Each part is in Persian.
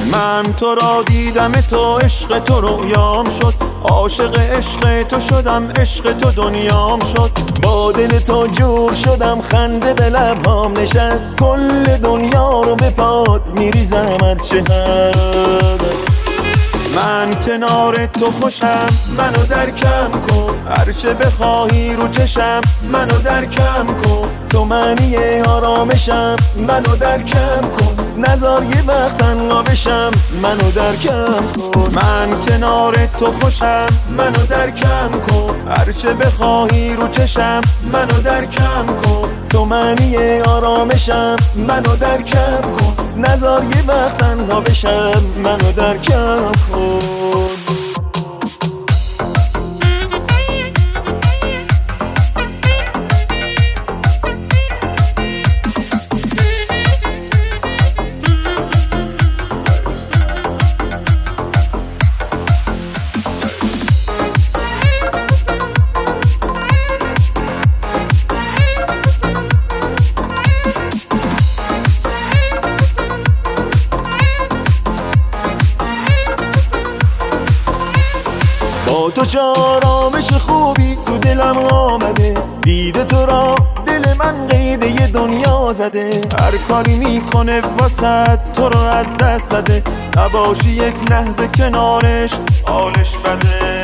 من تو را دیدم تو عشق تو رویام شد، عاشق عشق تو شدم عشق تو دنیام شد. با دل تو جور شدم خنده به لبام نشست، کل دنیا رو به پات میریزم هرچه هست. من کنار تو خوشم منو درکم کن، هرچه بخواهی رو چشم منو درکم کن. تو معنی آرامشم منو درکم کن، نذار یه وقت تنها بشم منو درکم کن. من کنار تو خوشم منو درکم کن، هرچه بخواهی رو چشم منو درکم کن. تو معنی آرامشم منو درکم کن، نذار یه وقت تنها بشم منو درکم کن. با تو چه آرامش خوبی تو دلم آمده، دیده تو را دل من قید یه دنیا زده. هر کاری میکنه واسه تو رو از دست داده، نباشی یک لحظه کنارش حالش بده.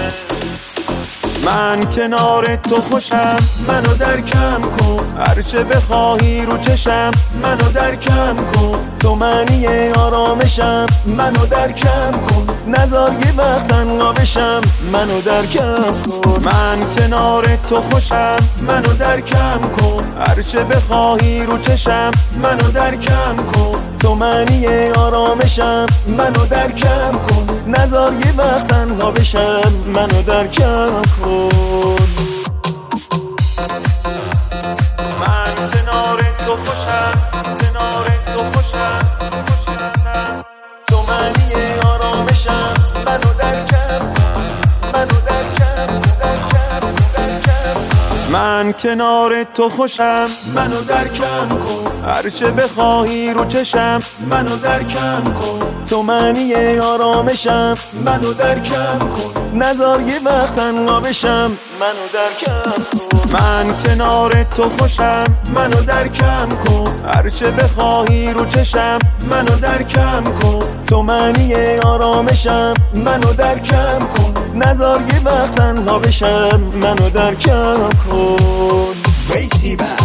من کنار تو خوشم منو درکم کن، هرچه بخواهی رو چشم منو درکم کن. تو معنی آرامشم منو درکم کن، نذار یه وقت تنها بشم منو درکم کن. من کنار تو خوشم منو درکم کن، هرچه بخواهی رو چشم منو درکم کن. تو معنی آرامشم منو درکم کن، نذار یه وقت تنها بشم منو درکم کن. من کنار تو خوشم کنار تو خوشم، تو معنی آرامشم منو درکم منو درکم درکم. من کنار تو خوشم منو درکم کن، هرچه بخواهی رو چشم منو درکم کن. تو معنی آرامشم منو درکم کن، نذار یه وقت تنها بشم منو درکم کن. من کنار تو خوشم منو درکم کن، هرچه بخواهی رو چشم منو درکم کن. تو معنی آرامشم منو درکم کن، نذار یه وقت تنها بشم منو درکم کن. ویسی